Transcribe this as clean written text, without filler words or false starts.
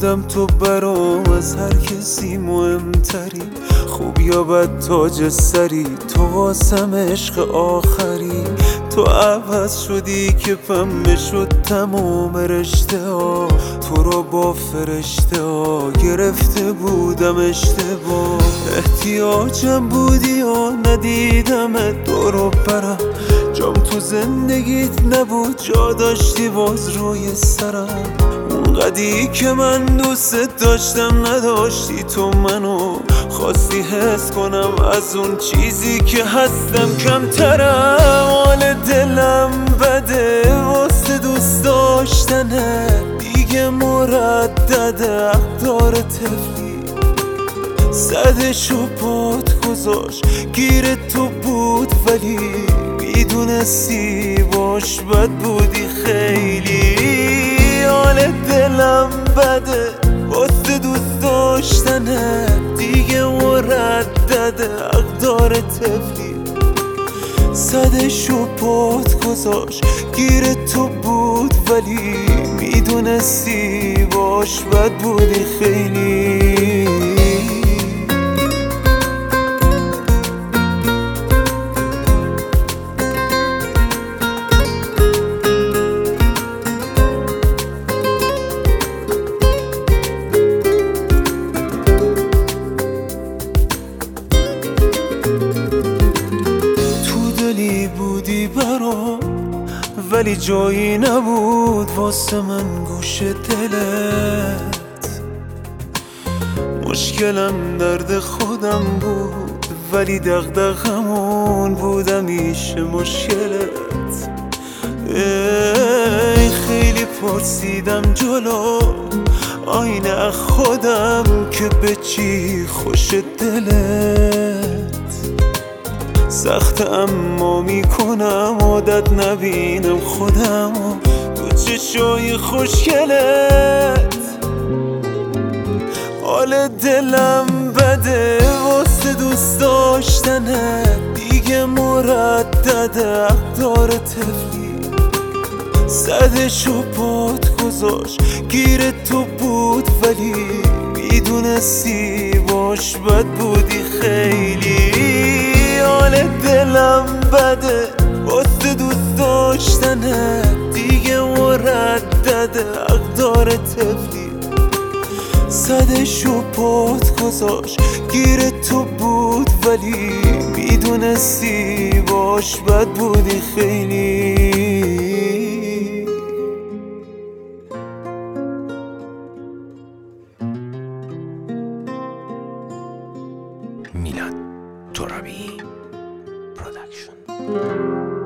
بودم تو برام از هر کسی مهمتری، خوب یا بد تاج سری، تو واسم عشق آخری. تو عوض شدی که پنبه شد تمام رشته ها، تو رو با فرشته ها گرفته بودم اشتباه. احتیاجم بودی یا ندیدمت دور و برم، جام تو زندگیت نبود جا داشتی باز روی سرم. اونقدی که من دوست داشتم نداشتی تو منو، خواستی حس کنم از اون چیزی که هستم کمترم. حال دلم بده واسه دوست داشتنه، دیگه مردده اقدار طفلی. صدشو پات گذاشت گیر تو بود ولی میدونستی باش بد بودی خیلی. حال دلم بده واسه دوست داشتنه، دیگه مردده اقدار طفلی. صدشو پات گذاشت گیر تو بود ولی میدونستی باش بد بودی خیلی. بودی برام ولی جایی نبود واسه من گوش دلت. مشکلم درد خودم بود ولی دغدغمون بود همیشه مشکلت. خیلی پرسیدم جلو آینه خودم که به چی خوش دلت. سخت اما میکنم عادت نبینم خودم تو چشای خوشگلت. حال دلم بده واسه دوست داشتنه، دیگه مردده اقدار طفلی. صدشو پات گذاشت گیر تو بود ولی میدونستی باش بد بودی خیلی. حال دلم بده واسه دوست داشتنه، دیگه مردده اقدار طفلی. صدشو پات گذاشت گیر تو بود ولی میدونستی باش بد بودی خیلی. میلاد ترابی پروداکشن.